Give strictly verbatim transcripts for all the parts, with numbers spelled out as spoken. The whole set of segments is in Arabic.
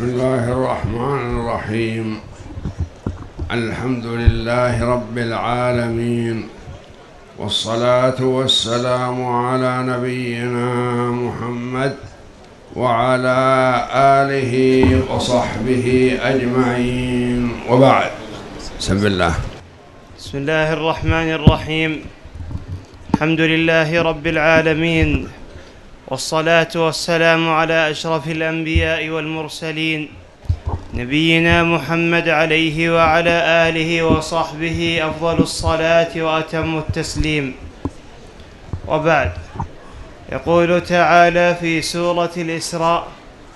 بسم الله الرحمن الرحيم. الحمد لله رب العالمين، والصلاة والسلام على نبينا محمد وعلى آله وصحبه أجمعين، وبعد. بسم الله. بسم الله الرحمن الرحيم. الحمد لله رب العالمين، والصلاة والسلام على أشرف الأنبياء والمرسلين نبينا محمد عليه وعلى آله وصحبه أفضل الصلاة وأتم التسليم، وبعد. يقول تعالى في سورة الإسراء: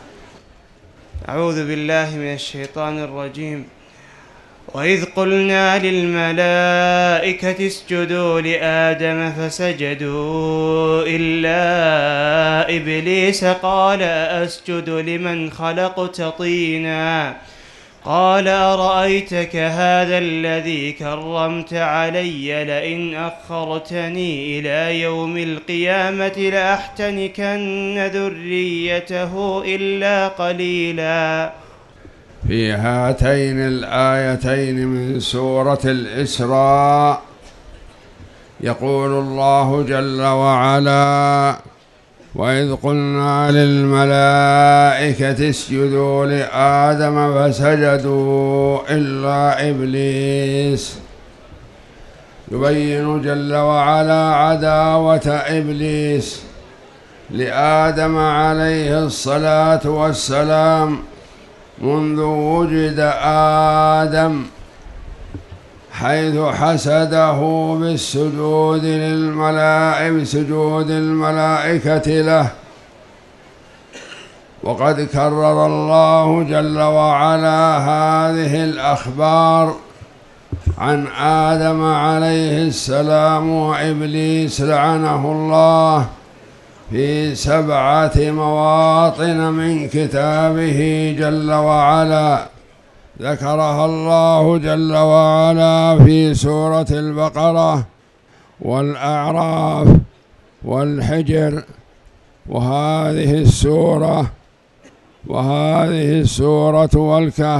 أعوذ بالله من الشيطان الرجيم: وإذ قلنا للملائكة اسجدوا لآدم فسجدوا إلا إبليس قال أسجد لمن خلقت طينا قال أرأيتك هذا الذي كرمت علي لئن أخرتني إلى يوم القيامة لأحتنكن ذريته إلا قليلا. في هاتين الآيتين من سورة الإسراء يقول الله جل وعلا: وإذ قلنا للملائكة اسجدوا لآدم فسجدوا إلا إبليس. يبين جل وعلا عداوة إبليس لآدم عليه الصلاة والسلام منذ وجد آدم، حيث حسده بالسجود للملائكة بسجود الملائكة له. وقد كرر الله جل وعلا هذه الأخبار عن آدم عليه السلام وإبليس لعنه الله في سبعة مواطن من كتابه جل وعلا، ذكرها الله جل وعلا في سورة البقرة والأعراف والحجر وهذه السورة وهذه السورة والكهف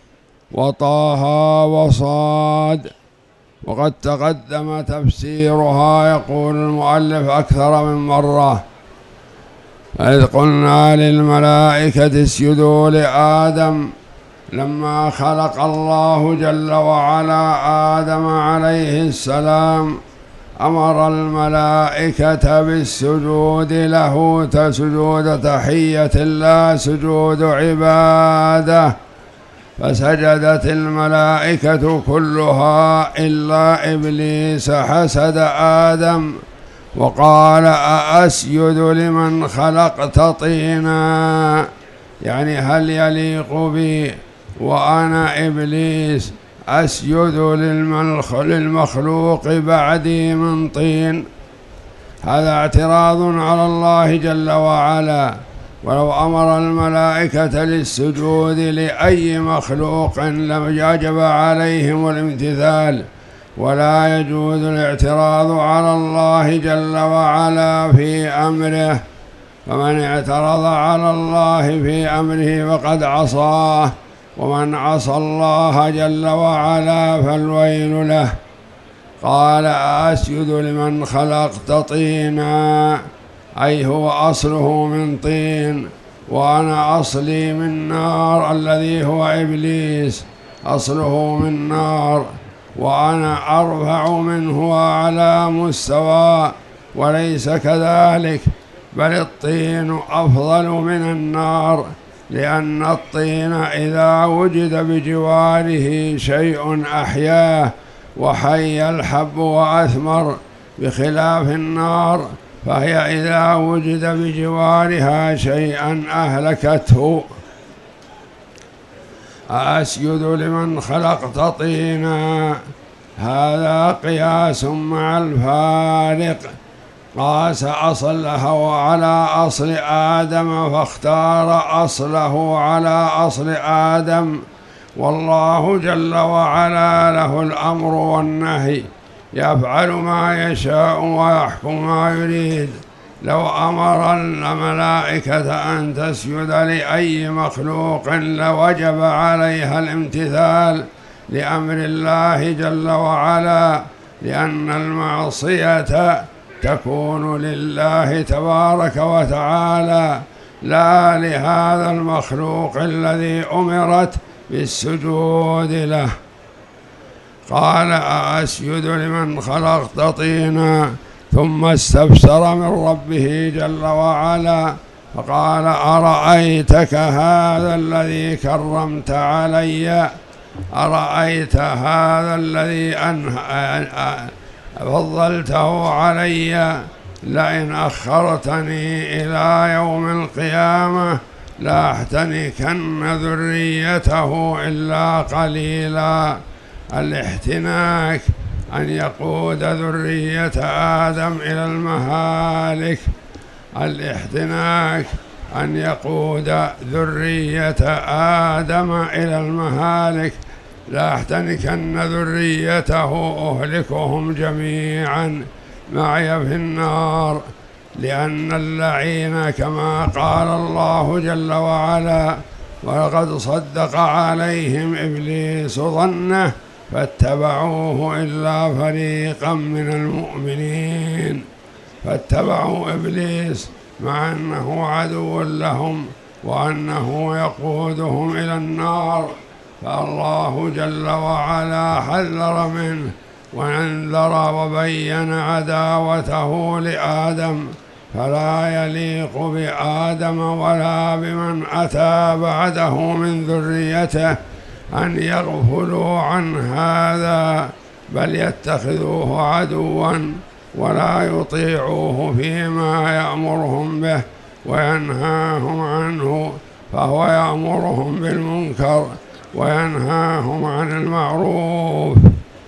وطه وصاد. وقد تقدم تفسيرها، يقول المؤلف أكثر من مرة: إذ قلنا للملائكة اسجدوا لآدم، لما خلق الله جل وعلا آدم عليه السلام أمر الملائكة بالسجود له سجود تحية لا سجود عبادة، فسجدت الملائكة كلها إلا إبليس حسد آدم وقال أأسجد لمن خلقت طينا، يعني هل يليق بي وأنا إبليس أسجد للمخلوق بعدي من طين؟ هذا اعتراض على الله جل وعلا. ولو أمر الملائكة للسجود لأي مخلوق لم يجب عليهم الامتثال، ولا يجوز الاعتراض على الله جل وعلا في أمره، فمن اعترض على الله في أمره فقد عصاه، ومن عصى الله جل وعلا فالويل له. قال أسجد لمن خلقت طينا، أي هو أصله من طين، وأنا أصلي من نار، الذي هو إبليس أصله من نار، وأنا أرفع منه على مستوى، وليس كذلك، بل الطين أفضل من النار، لأن الطين إذا وجد بجواره شيء أحياه وحي الحب وأثمر، بخلاف النار فهي إذا وجد بجوارها شيئا أهلكته. أسجد لمن خلقت طينا، هذا قياس مع الفارق، قاس أصله على أصل آدم فاختار أصله على أصل آدم، والله جل وعلا له الأمر والنهي، يفعل ما يشاء ويحكم ما يريد، لو أمر الملائكة أن تسجد لأي مخلوق لوجب عليها الامتثال لأمر الله جل وعلا، لأن المعصية تكون لله تبارك وتعالى لا لهذا المخلوق الذي أمرت بالسجود له. قال: أأسجد لمن خلقت طينا، ثم استفسر من ربه جل وعلا فقال: أرأيتك هذا الذي كرمت علي، أرأيت هذا الذي فضلته علي، لئن أخرتني إلى يوم القيامة لأحتنكن ذريته إلا قليلا. الاحتناك أن يقود ذرية آدم إلى المهالك، الاحتناك أن يقود ذرية آدم إلى المهالك، لأحتنكن ذريته أهلكهم جميعا معي في النار. لأن اللعين كما قال الله جل وعلا: ولقد صدق عليهم إبليس ظنه فاتبعوه إلا فريقا من المؤمنين. فاتبعوا إبليس مع أنه عدو لهم وأنه يقودهم إلى النار، فالله جل وعلا حذر منه وانذر وبين عداوته لآدم، فلا يليق بآدم ولا بمن أتى بعده من ذريته أن يغفلوا عن هذا، بل يتخذوه عدوا ولا يطيعوه فيما يأمرهم به وينهاهم عنه، فهو يأمرهم بالمنكر وينهاهم عن المعروف.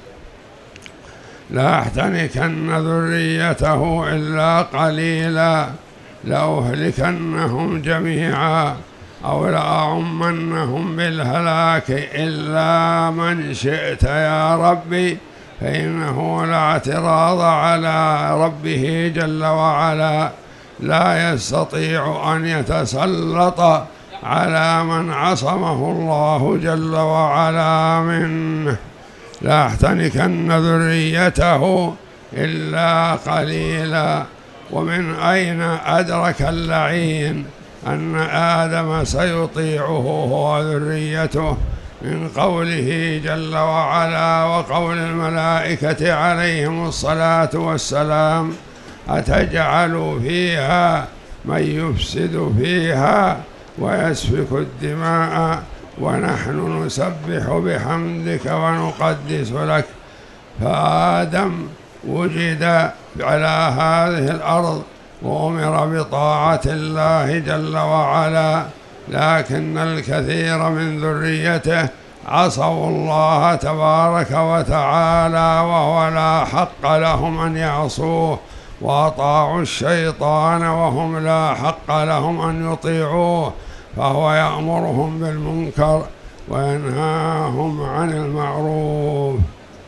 لا أحتنكن ذريته إلا قليلا، لأهلكنهم جميعا أو لأعمنهم بالهلاك إلا من شئت يا ربي، فإنه لا اعتراض على ربه جل وعلا، لا يستطيع أن يتسلط على من عصمه الله جل وعلا منه. لا أحتنكن ذريته إلا قليلا. ومن أين أدرك اللعين أن آدم سيطيعه هو ذريته؟ من قوله جل وعلا وقول الملائكة عليهم الصلاة والسلام: أتجعل فيها من يفسد فيها ويسفك الدماء ونحن نسبح بحمدك ونقدس لك. فآدم وجد على هذه الأرض وأمر بطاعة الله جل وعلا، لكن الكثير من ذريته عصوا الله تبارك وتعالى وهو لا حق لهم أن يعصوه، وأطاعوا الشيطان وهم لا حق لهم أن يطيعوه، فهو يأمرهم بالمنكر وينهاهم عن المعروف.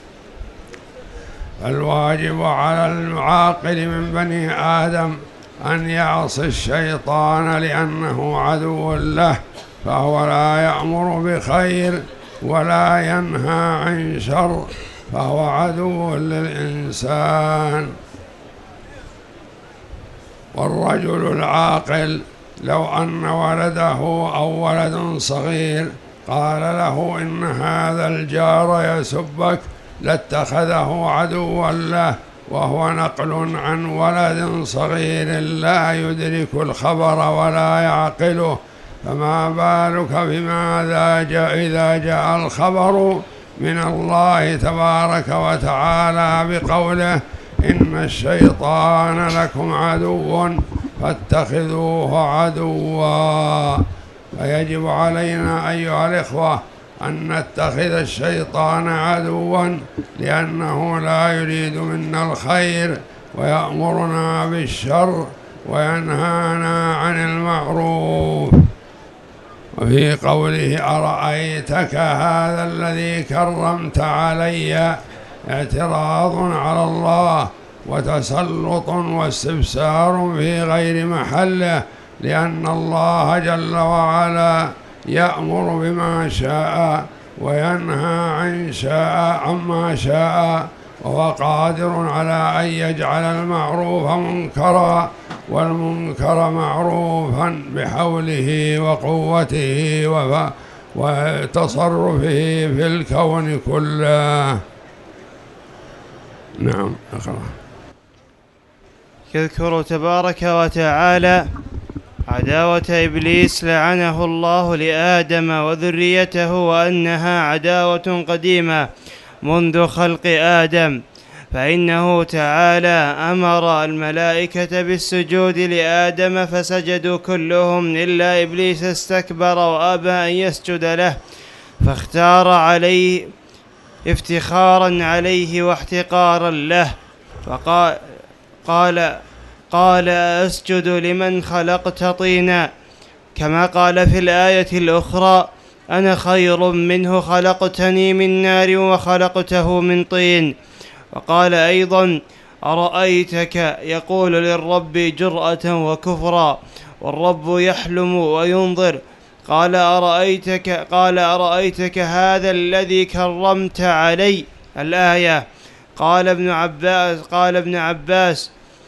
الواجب على العاقل من بني آدم أن يعصي الشيطان لأنه عدو له، فهو لا يأمر بخير ولا ينهى عن شر، فهو عدو للإنسان. والرجل العاقل لو أن ولده أو ولد صغير قال له إن هذا الجار يسبك لاتخذه عدوا له، وهو نقل عن ولد صغير لا يدرك الخبر ولا يعقله، فما بالك بماذا جاء إذا جاء الخبر من الله تبارك وتعالى بقوله: إن الشيطان لكم عدو فاتخذوه عدوا. فيجب علينا أيها الإخوة أن نتخذ الشيطان عدوا، لأنه لا يريد منا الخير ويأمرنا بالشر وينهانا عن المعروف. وفي قوله: أرأيتك هذا الذي كرمت علي، اعتراض على الله، وتسلط واستبصار في غير محله، لأن الله جل وعلا يأمر بما شاء وينهى عن شاء عما شاء، وهو قادر على أن يجعل المعروف منكرا والمنكر معروفا بحوله وقوته وتصرفه في الكون كله. نعم، اقرأ. يذكر تبارك وتعالى عداوة إبليس لعنه الله لآدم وذريته، وأنها عداوة قديمة منذ خلق آدم، فإنه تعالى أمر الملائكة بالسجود لآدم فسجدوا كلهم إلا إبليس استكبر وأبى أن يسجد له، فاختار عليه افتخارا عليه واحتقارا له، فقال قال قال أسجد لمن خلقت طينا، كما قال في الآية الأخرى أنا خير منه خلقتني من نار وخلقته من طين. وقال أيضا أرأيتك يقول للرب جرأة وكفرا والرب يحلم وينظر، قال أرأيتك قال أرأيتك هذا الذي كرمت علي. الآية. قال ابن عباس قال ابن عباس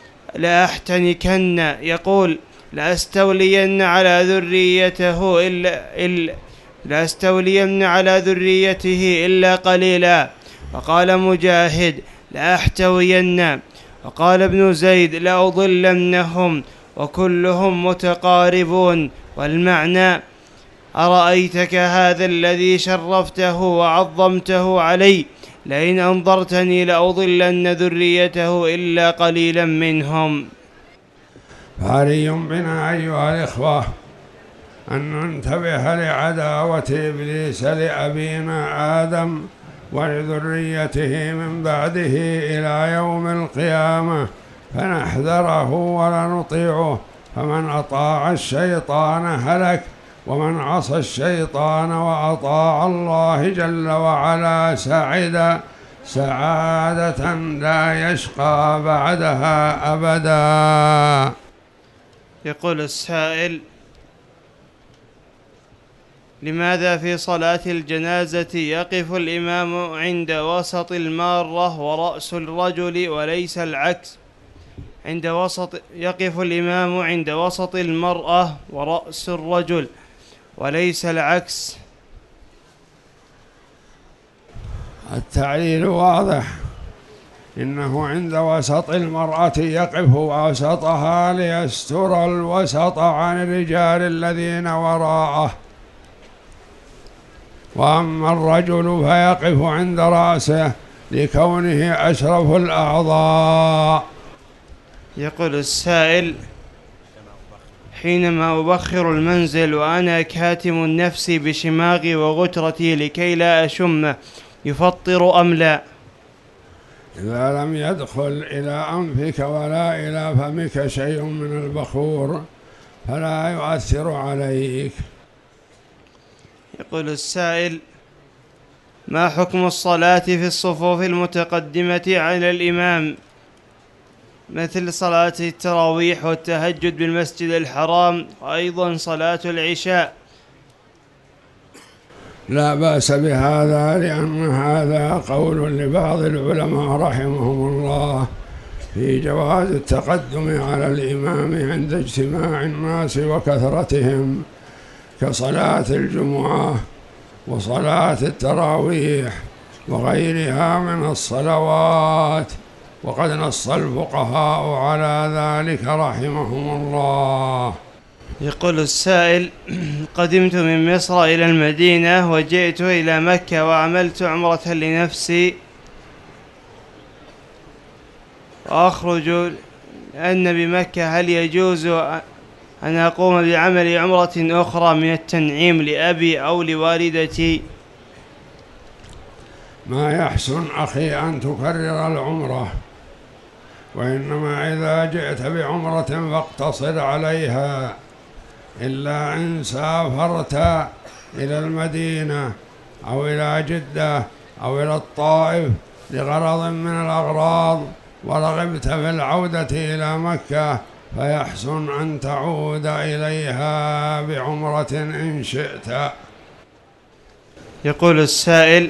لأحتنكن، يقول لأستولين على ذريته إلا, إلا لأستولين على ذريته إلا قليلا. وقال مجاهد لأحتوين. وقال ابن زيد لأضلنهم، وكلهم متقاربون. والمعنى أرأيتك هذا الذي شرفته وعظمته علي لئن أنظرتني لأضلن ذريته إلا قليلا منهم. فعلي بنا أيها الإخوة أن ننتبه لعداوة إبليس لأبينا آدم ولذريته من بعده إلى يوم القيامة، فنحذره ولا نطيعه، فمن أطاع الشيطان هلك، ومن عصى الشيطان وأطاع الله جل وعلا سعد سعادة لا يشقى بعدها أبدا. يقول السائل: لماذا في صلاة الجنازة يقف الإمام عند وسط المارة ورأس الرجل وليس العكس؟ عند وسط يقف الإمام عند وسط المرأة ورأس الرجل وليس العكس. التعليل واضح، إنه عند وسط المرأة يقف وسطها ليستر الوسط عن الرجال الذين وراءه، وأما الرجل فيقف عند رأسه لكونه أشرف الأعضاء. يقول السائل: حينما أبخر المنزل وأنا كاتم النفس بشماغي وغترتي لكي لا أشم يفطر أم لا؟ إذا لم يدخل إلى أنفك ولا إلى فمك شيء من البخور فلا يؤثر عليك. يقول السائل: ما حكم الصلاة في الصفوف المتقدمة على الإمام مثل صلاة التراويح والتهجد بالمسجد الحرام وأيضا صلاة العشاء؟ لا بأس بهذا، لأن هذا قول لبعض العلماء رحمهم الله في جواز التقدم على الإمام عند اجتماع الناس وكثرتهم، كصلاة الجمعة وصلاة التراويح وغيرها من الصلوات، وقد نص الفقهاء على ذلك رحمهم الله. يقول السائل: قدمت من مصر إلى المدينة وجئت إلى مكة وعملت عمرة لنفسي وأخرج أن بمكة، هل يجوز أن أقوم بعمل عمرة أخرى من التنعيم لأبي أو لوالدتي؟ ما يحسن أخي أن تكرر العمرة، وإنما إذا جئت بعمرة فاقتصر عليها، إلا إن سافرت إلى المدينة أو إلى جدة أو إلى الطائف لغرض من الأغراض ورغبت في العودة إلى مكة فيحسن أن تعود إليها بعمرة إن شئت. يقول السائل: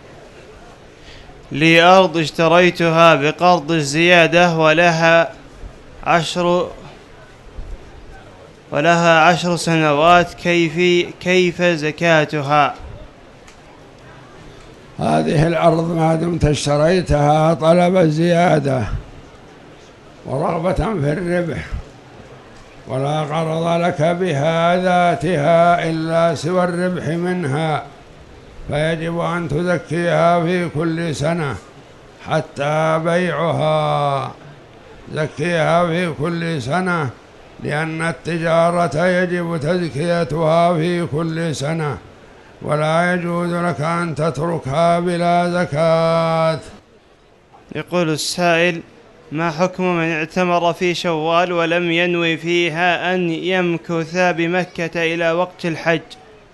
لي أرض اشتريتها بقرض الزيادة ولها عشر ولها عشر سنوات، كيف كيف زكاتها؟ هذه الأرض ما دمت اشتريتها طلب الزيادة ورغبة في الربح، ولا غرض لك بها ذاتها إلا سوى الربح منها، فيجب أن تزكيها في كل سنة حتى بيعها. زكيها في كل سنة، لأن التجارة يجب تزكيتها في كل سنة، ولا يجوز لك أن تتركها بلا زكاة. يقول السائل: ما حكم من اعتمر في شوال ولم ينوي فيها أن يمكث بمكة إلى وقت الحج؟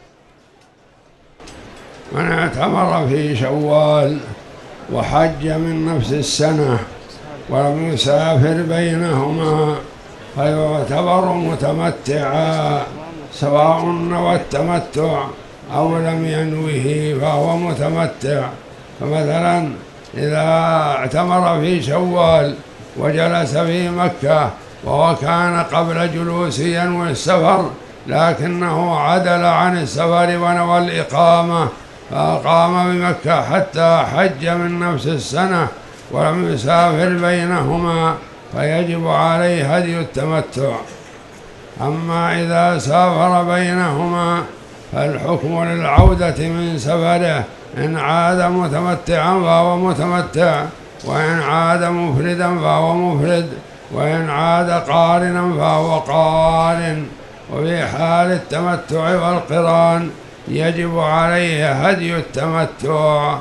من اعتمر في شوال وحج من نفس السنة ولم يسافر بينهما فيعتبر متمتعا، سواء نوى التمتع أو لم ينوه فهو متمتع. فمثلا إذا اعتمر في شوال وجلس في مكة وهو كان قبل جلوسه ينوي السفر، لكنه عدل عن السفر ونوى الإقامة فأقام بمكة حتى حج من نفس السنة ولم يسافر بينهما، فيجب عليه هدي التمتع. أما إذا سافر بينهما فالحكم للعودة من سفره، إن عاد متمتعا فهو متمتع، وإن عاد مفردا فهو مفرد، وإن عاد قارنا فهو قارن. وفي حال التمتع والقران يجب عليه هدي التمتع.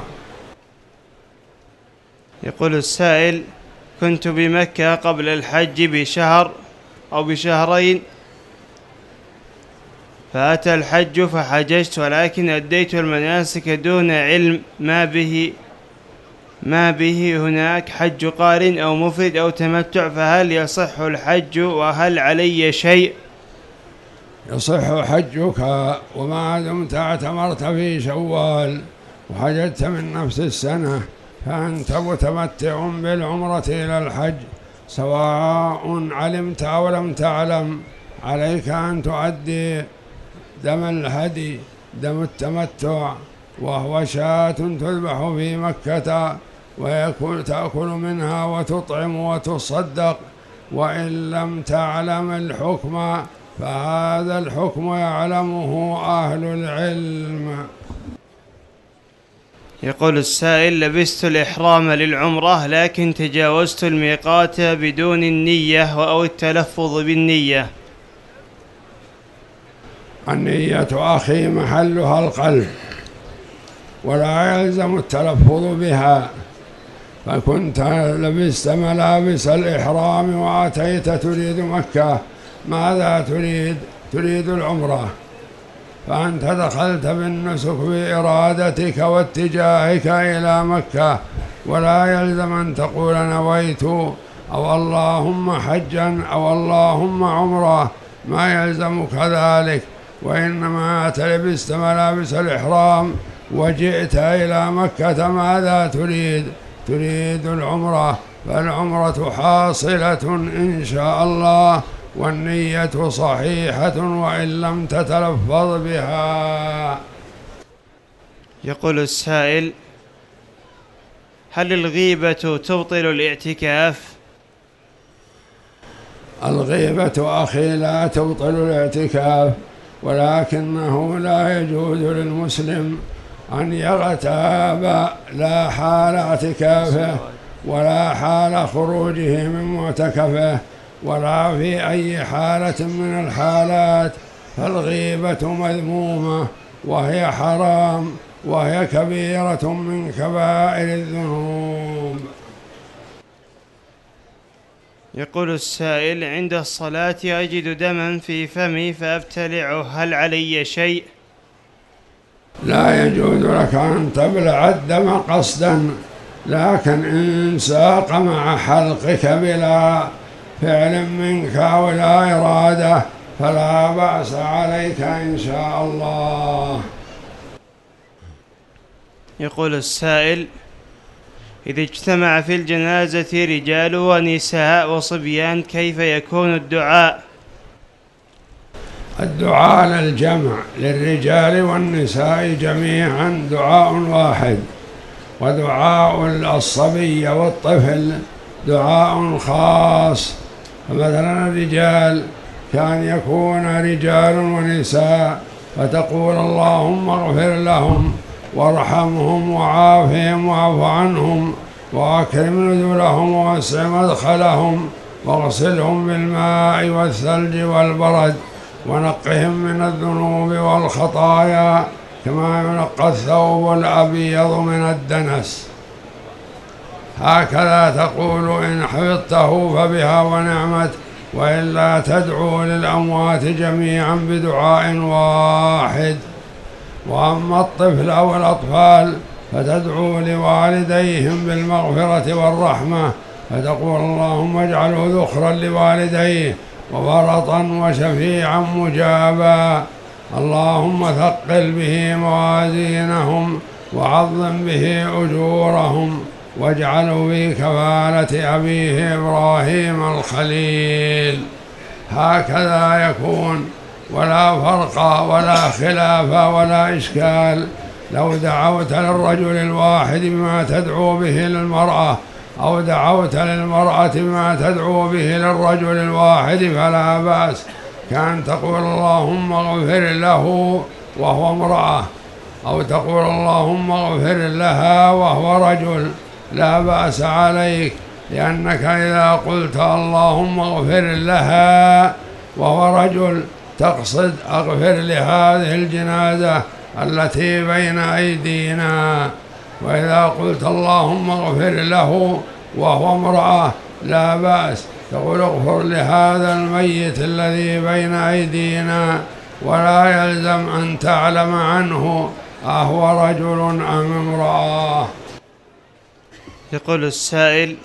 يقول السائل: كنت بمكة قبل الحج بشهر أو بشهرين، فأتى الحج فحججت، ولكن أديت المناسك دون علم ما به ما به هناك حج قارن أو مفرد أو تمتع، فهل يصح الحج وهل علي شيء؟ يصح حجك وما دمت اعتمرت في شوال وحججت من نفس السنة، فأنت متمتع بالعمرة إلى الحج، سواء علمت أو لم تعلم. عليك أن تؤدي دم الهدي، دم التمتع، وهو شاة تذبح في مكة ويكون تأكل منها وتطعم وتصدق. وإن لم تعلم الحكم فهذا الحكم يعلمه أهل العلم. يقول السائل: لبست الإحرام للعمرة لكن تجاوزت الميقات بدون النية أو التلفظ بالنية. النية أخي محلها القلب، ولا يلزم التلفظ بها. فكنت لبست ملابس الإحرام وأتيت تريد مكة، ماذا تريد؟ تريد العمرة، فأنت دخلت بالنسك بإرادتك واتجاهك إلى مكة، ولا يلزم أن تقول نويت أو اللهم حجا أو اللهم عمرة، ما يلزمك ذلك. وإنما لبست ملابس الإحرام وجئت إلى مكة، ماذا تريد؟ تريد العمرة، فالعمرة حاصلة إن شاء الله، والنية صحيحة وإن لم تتلفظ بها. يقول السائل: هل الغيبة تبطل الاعتكاف؟ الغيبة أخي لا تبطل الاعتكاف، ولكنه لا يجوز للمسلم أن يغتاب لا حال اعتكافه ولا حال خروجه من معتكفه ولا في أي حالة من الحالات، فالغيبة مذمومة وهي حرام وهي كبيرة من كبائر الذنوب. يقول السائل: عند الصلاة أجد دما في فمي فأبتلعه، هل علي شيء؟ لا يجوز لك أن تبلع الدم قصدا، لكن إن ساق مع حلقك بلا فعل منك ولا إرادة فلا بأس عليك إن شاء الله. يقول السائل: إذا اجتمع في الجنازة رجال ونساء وصبيان كيف يكون الدعاء؟ الدعاء للجمع للرجال والنساء جميعا دعاء واحد، ودعاء الصبي والطفل دعاء خاص. فمثلا الرجال كان يكون رجال ونساء فتقول اللهم اغفر لهم وارحمهم وعافهم واعف عنهم وأكرم نزلهم ووسع مدخلهم واغسلهم بالماء والثلج والبرد ونقهم من الذنوب والخطايا كما ينقى الثوب الأبيض من الدنس. هكذا تقول إن حفظته فبها ونعمت، وإلا تدعو للأموات جميعا بدعاء واحد. وأما الطفل أو الأطفال فتدعو لوالديهم بالمغفرة والرحمة، فتقول اللهم اجعله ذخرا لوالديه وورطا وشفيعا مجابا، اللهم ثقل به موازينهم وعظم به أجورهم واجعله في كفالة أبيه إبراهيم الخليل. هكذا يكون، ولا فرق ولا خلاف ولا إشكال. لو دعوت للرجل الواحد بما تدعو به للمرأة أو دعوت للمرأة بما تدعو به للرجل الواحد فلا بأس. كان تقول اللهم اغفر له وهو امرأة، أو تقول اللهم اغفر لها وهو رجل، لا بأس عليك، لأنك إذا قلت اللهم اغفر لها وهو رجل تقصد اغفر لهذه الجنازة التي بين أيدينا. وإذا قلت اللهم اغفر له وهو امرأة لا بأس، تقول اغفر لهذا الميت الذي بين أيدينا، ولا يلزم أن تعلم عنه أهو رجل أم امرأة. يقول السائل: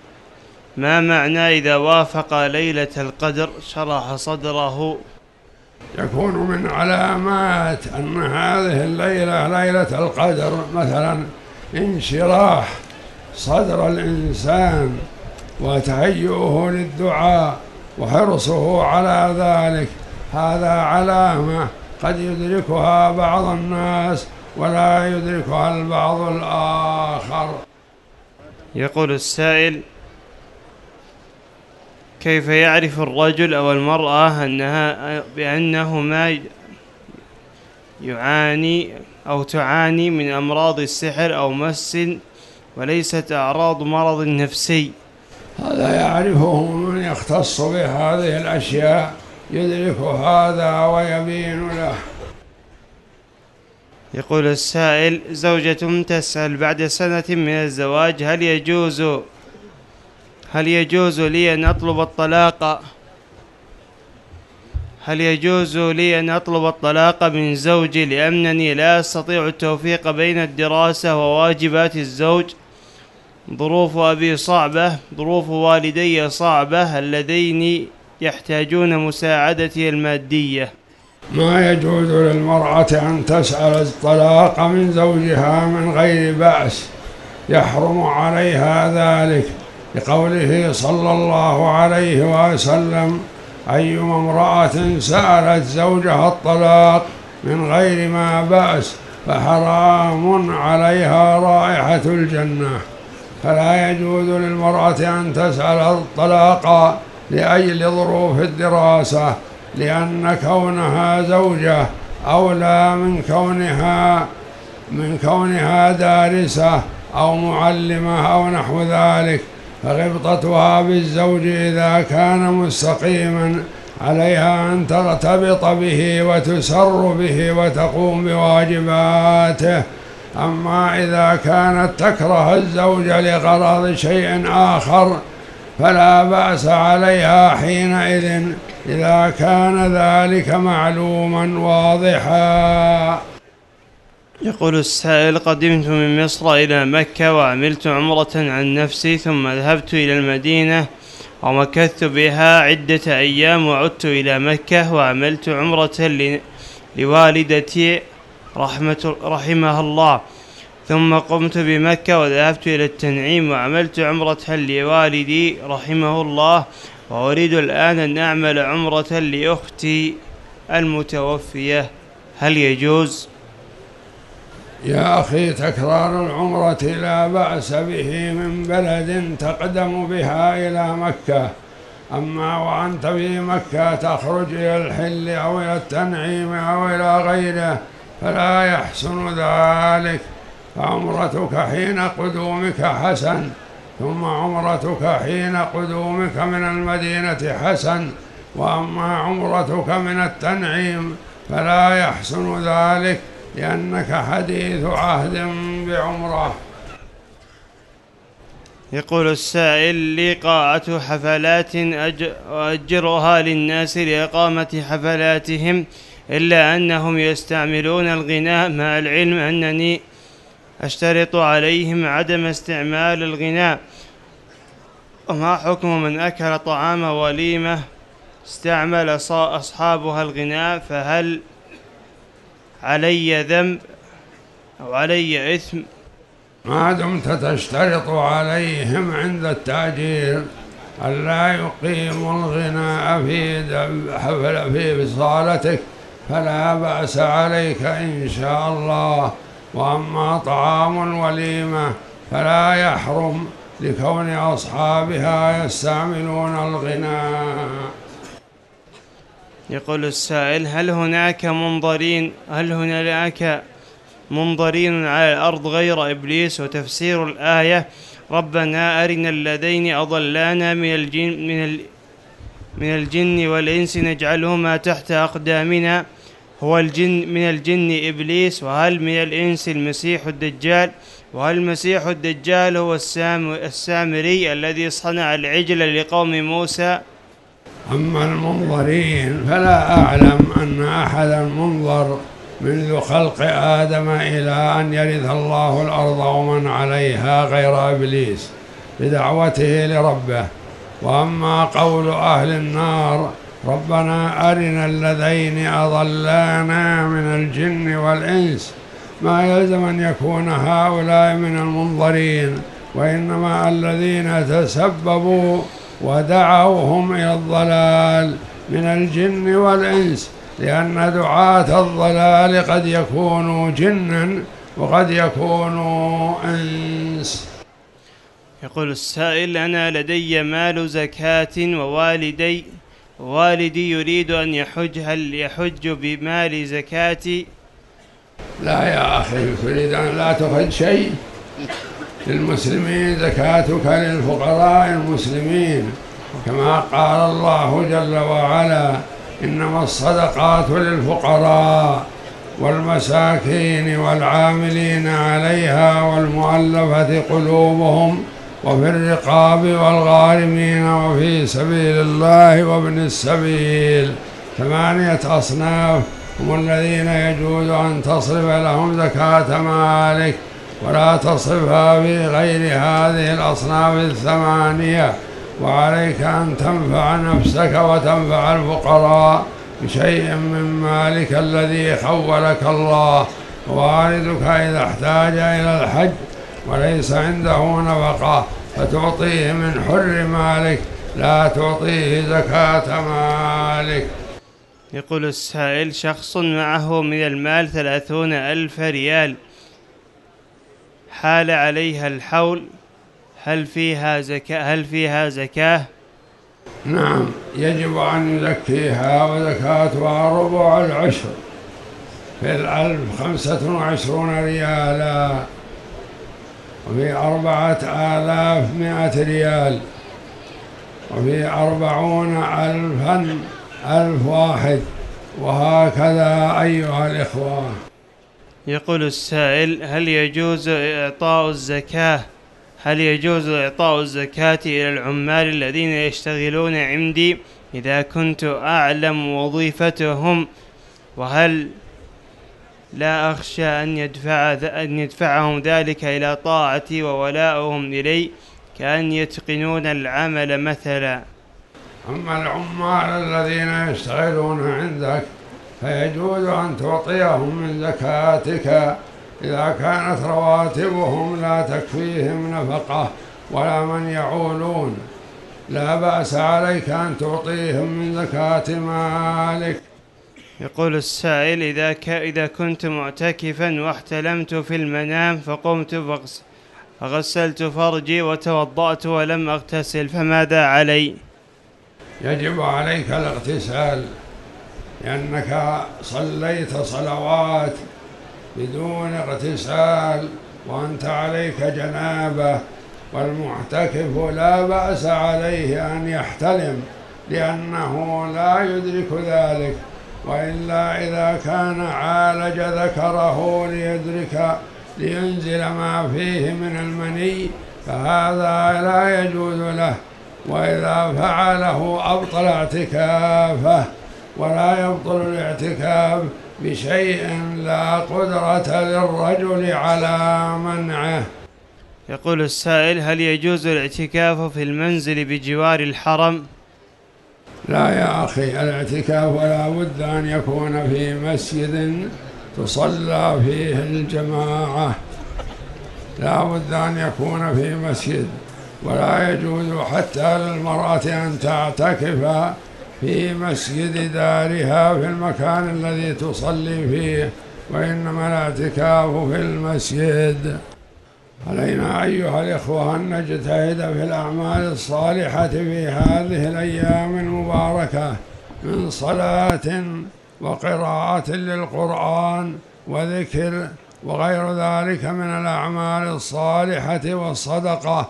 ما معنى إذا وافق ليلة القدر شرح صدره؟ يكون من علامات أن هذه الليلة ليلة القدر مثلا انشراح صدر الإنسان وتهيئه للدعاء وحرصه على ذلك، هذا علامة قد يدركها بعض الناس ولا يدركها البعض الآخر. يقول السائل: كيف يعرف الرجل أو المرأة أنها بأنهما يعاني أو تعاني من أمراض السحر أو مس وليست أعراض مرض نفسي؟ هذا يعرفه من يختص بهذه الأشياء، يدرك هذا ويبين له. يقول السائل: زوجة تسأل بعد سنة من الزواج هل يجوز هل يجوز لي أن أطلب الطلاق هل يجوز لي أن أطلب الطلاق من زوجي لأنني لا أستطيع التوفيق بين الدراسة وواجبات الزوج؟ ظروف أبي صعبة، ظروف والدي صعبة اللذين يحتاجون مساعدتي المادية. ما يجوز للمرأة أن تسأل الطلاق من زوجها من غير بأس، يحرم عليها ذلك لقوله صلى الله عليه وسلم: أيما امرأة سألت زوجها الطلاق من غير ما بأس فحرام عليها رائحة الجنة. فلا يجوز للمرأة أن تسأل الطلاق لأجل ظروف الدراسة، لأن كونها زوجة أولى من كونها من كونها دارسة أو معلمة أو نحو ذلك. فغبطتها بالزوج إذا كان مستقيما عليها أن ترتبط به وتسر به وتقوم بواجباته. أما إذا كانت تكره الزوج لغرض شيء آخر فلا بأس عليها حينئذ إذا كان ذلك معلوما واضحا. يقول السائل: قدمت من مصر إلى مكة وعملت عمرة عن نفسي، ثم ذهبت إلى المدينة ومكثت بها عدة أيام، وعدت إلى مكة وعملت عمرة لوالدتي رحمة رحمها الله، ثم قمت بمكة وذهبت إلى التنعيم وعملت عمرة لوالدي رحمه الله، وأريد الآن أن أعمل عمرة لأختي المتوفية، هل يجوز؟ يا أخي، تكرار العمرة لا بأس به من بلد تقدم بها إلى مكة، أما وأنت في مكة تخرج إلى الحل أو إلى التنعيم أو إلى غيره فلا يحسن ذلك، فعمرتك حين قدومك حسن، ثم عمرتك حين قدومك من المدينة حسن، وأما عمرتك من التنعيم فلا يحسن ذلك لأنك حديث عهد بعمره. يقول السائل: لي قاعة حفلات أؤجرها للناس لإقامة حفلاتهم، إلا أنهم يستعملون الغناء، مع العلم أنني أشترط عليهم عدم استعمال الغناء، وما حكم من أكل طعام وليمة استعمل أصحابها الغناء، فهل علي ذنب أو علي إثم؟ ما دمت تشترط عليهم عند التأجير ألا يقيموا الغناء في حفل في صالتك فلا بأس عليك إن شاء الله، وأما طعام الوليمة فلا يحرم لكون أصحابها يستعملون الغناء. يقول السائل: هل هناك منظرين هل هناك منظرين على الأرض غير إبليس؟ وتفسير الآية: ربنا أرنا الذين أضلانا من الجن من ال من الجن والإنس نجعلهما تحت أقدامنا، هو الجن من الجن إبليس، وهل من الإنس المسيح الدجال؟ وهل المسيح الدجال هو السام السامري الذي صنع العجل لقوم موسى؟ أما المنظرين فلا أعلم أن أحدا منظر منذ خلق آدم إلى أن يرث الله الأرض ومن عليها غير إبليس بدعوته لربه. وأما قول أهل النار ربنا أرنا الذين أضلانا من الجن والإنس، ما يلزم أن يكون هؤلاء من المنظرين، وإنما الذين تسببوا ودعوهم إلى الضلال من الجن والإنس، لأن دعاة الضلال قد يكونوا جنا وقد يكونوا إنس. يقول السائل: أنا لدي مال زكاة ووالدي والدي يريد أن يحج، هل يحج بمال زكاتي؟ لا يا أخي، تريد أن لا تخرج شيء للمسلمين، زكاتك للفقراء المسلمين، كما قال الله جل وعلا: إنما الصدقات للفقراء والمساكين والعاملين عليها والمؤلفة قلوبهم وفي الرقاب والغارمين وفي سبيل الله وابن السبيل. ثمانية أصناف هم الذين يجوز أن تصرف لهم زكاة مالك، ولا تصرفها في غير هذه الأصناف الثمانية، وعليك أن تنفع نفسك وتنفع الفقراء بشيء من مالك الذي خولك الله. ووالدك إذا احتاج إلى الحج وليس عنده نفقة فتعطيه من حر مالك، لا تعطيه زكاة مالك. يقول السائل: شخص معه من المال ثلاثون ألف ريال، حال عليها الحول، هل فيها زكاة؟ هل فيها زكاة؟ نعم، يجب أن يزكيها، وزكاتها ربع العشر، في الألف خمسة وعشرون ريالا، وفي أربعة آلاف مائة ريال، وفي أربعون ألفا ألف واحد، وهكذا أيها الإخوة. يقول السائل: هل يجوز إعطاء الزكاة هل يجوز إعطاء الزكاة إلى العمال الذين يشتغلون عندي إذا كنت أعلم وظيفتهم؟ وهل لا أخشى أن يدفع أن يدفعهم ذلك إلى طاعتي وولاؤهم إلي كأن يتقنون العمل مثلا. أما العمال الذين يشتغلون عندك فيجوز أن تعطيهم من زكاتك إذا كانت رواتبهم لا تكفيهم نفقة ولا من يعولون، لا بأس عليك أن تعطيهم من زكاة مالك. يقول السائل: إذا, ك... إذا كنت معتكفا واحتلمت في المنام فقمت فغسلت فرجي وتوضأت ولم أغتسل فماذا علي؟ يجب عليك الاغتسال، لأنك صليت صلوات بدون اغتسال وأنت عليك جنابة، والمعتكف لا بأس عليه أن يحتلم لأنه لا يدرك ذلك، وإلا إذا كان عالج ذكره ليدرك لينزل ما فيه من المني فهذا لا يجوز له، وإذا فعله أبطل اعتكافه، ولا يبطل الاعتكاف بشيء لا قدرة للرجل على منعه. يقول السائل: هل يجوز الاعتكاف في المنزل بجوار الحرم؟ لا يا أخي، الاعتكاف لا بد أن يكون في مسجد تصلى فيه الجماعة، لا بد أن يكون في مسجد، ولا يجوز حتى للمرأة أن تعتكف في مسجد دارها في المكان الذي تصلي فيه، وإنما الاعتكاف في المسجد. علينا أيها الإخوة أن نجتهد في الأعمال الصالحة في هذه الأيام المباركة من صلاة وقراءة للقرآن وذكر وغير ذلك من الأعمال الصالحة والصدقة.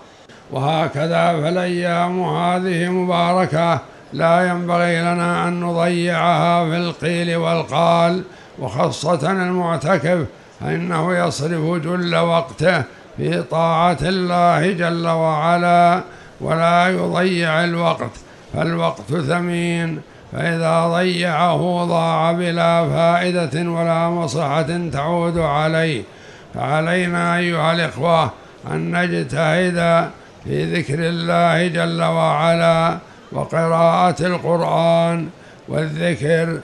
وهكذا فالأيام هذه مباركة لا ينبغي لنا أن نضيعها في القيل والقال، وخاصة المعتكف فإنه يصرف جل وقته في طاعة الله جل وعلا ولا يضيع الوقت، فالوقت ثمين، فإذا ضيعه ضاع بلا فائدة ولا مصلحة تعود عليه. فعلينا أيها الإخوة أن نجتهد في ذكر الله جل وعلا وقراءة القرآن والذكر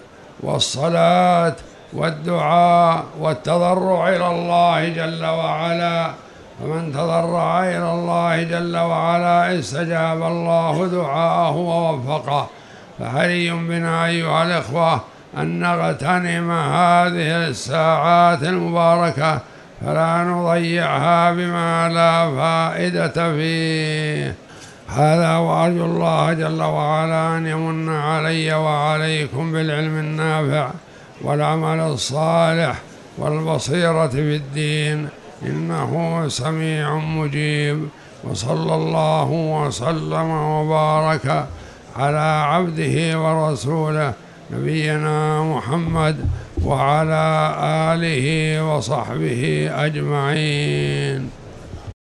والصلاة والدعاء والتضرع إلى الله جل وعلا، فمن تضرع إلى الله جل وعلا استجاب الله دعاءه ووفقه. فحري بنا أيها الإخوة أن نغتنم هذه الساعات المباركة فلا نضيعها بما لا فائدة فيه. هذا وأرجو الله جل وعلا أن يمن علي وعليكم بالعلم النافع والعمل الصالح والبصيرة في الدين، إنه سميع مجيب. وصلى الله وسلم وبارك على عبده ورسوله نبينا محمد وعلى آله وصحبه أجمعين.